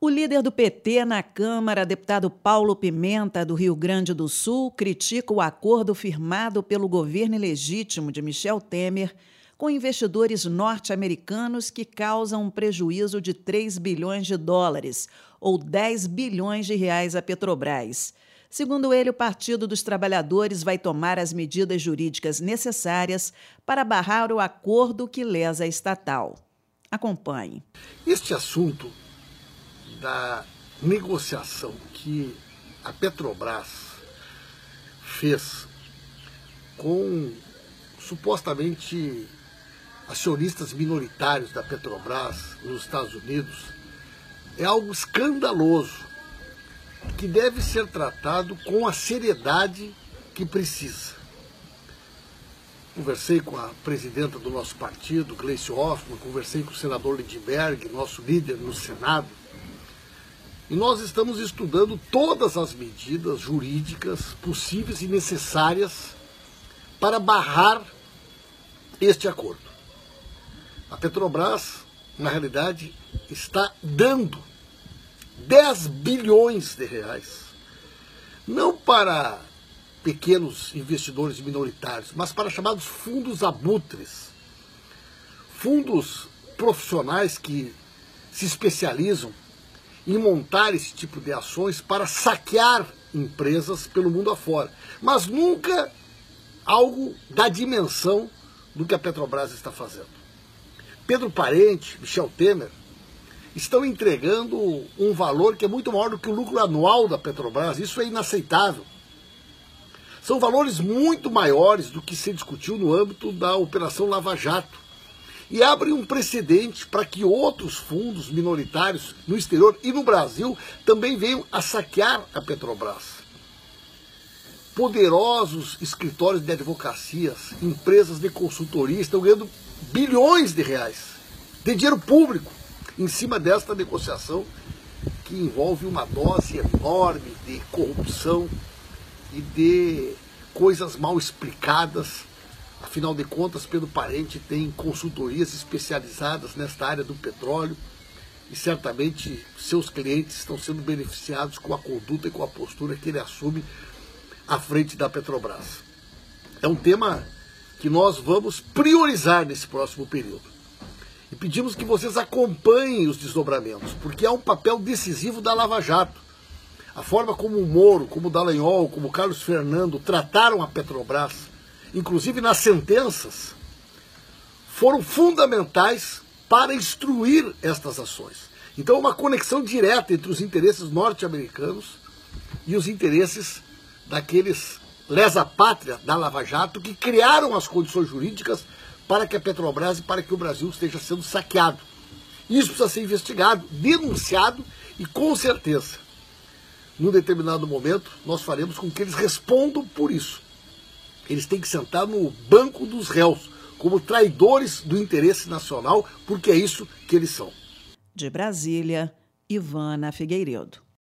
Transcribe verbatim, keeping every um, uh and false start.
O líder do P T na Câmara, deputado Paulo Pimenta, do Rio Grande do Sul, critica o acordo firmado pelo governo ilegítimo de Michel Temer com investidores norte-americanos que causam um prejuízo de três bilhões de dólares, ou dez bilhões de reais à Petrobras. Segundo ele, o Partido dos Trabalhadores vai tomar as medidas jurídicas necessárias para barrar o acordo que lesa a estatal. Acompanhe. Este assunto da negociação que a Petrobras fez com supostamente acionistas minoritários da Petrobras nos Estados Unidos é algo escandaloso que deve ser tratado com a seriedade que precisa. Conversei com a presidenta do nosso partido, Gleice Hoffmann, conversei com o senador Lindbergh, nosso líder no Senado, e nós estamos estudando todas as medidas jurídicas possíveis e necessárias para barrar este acordo. A Petrobras, na realidade, está dando dez bilhões de reais, não para pequenos investidores minoritários, mas para chamados fundos abutres, fundos profissionais que se especializam em montar esse tipo de ações para saquear empresas pelo mundo afora, mas nunca algo da dimensão do que a Petrobras está fazendo. Pedro Parente, Michel Temer, estão entregando um valor que é muito maior do que o lucro anual da Petrobras. Isso é inaceitável. São valores muito maiores do que se discutiu no âmbito da Operação Lava Jato. E abre um precedente para que outros fundos minoritários no exterior e no Brasil também venham a saquear a Petrobras. Poderosos escritórios de advocacias, empresas de consultoria estão ganhando bilhões de reais de dinheiro público em cima desta negociação que envolve uma dose enorme de corrupção e de coisas mal explicadas. Afinal de contas, Pedro Parente tem consultorias especializadas nesta área do petróleo e certamente seus clientes estão sendo beneficiados com a conduta e com a postura que ele assume à frente da Petrobras. É um tema que nós vamos priorizar nesse próximo período. E pedimos que vocês acompanhem os desdobramentos, porque há um papel decisivo da Lava Jato. A forma como o Moro, como o Dallagnol, como o Carlos Fernando trataram a Petrobras, inclusive nas sentenças, foram fundamentais para instruir estas ações. Então, uma conexão direta entre os interesses norte-americanos e os interesses daqueles lesa-pátria da Lava Jato que criaram as condições jurídicas para que a Petrobras e para que o Brasil esteja sendo saqueado. Isso precisa ser investigado, denunciado e, com certeza, num determinado momento, nós faremos com que eles respondam por isso. Eles têm que sentar no banco dos réus, como traidores do interesse nacional, porque é isso que eles são. De Brasília, Ivana Figueiredo.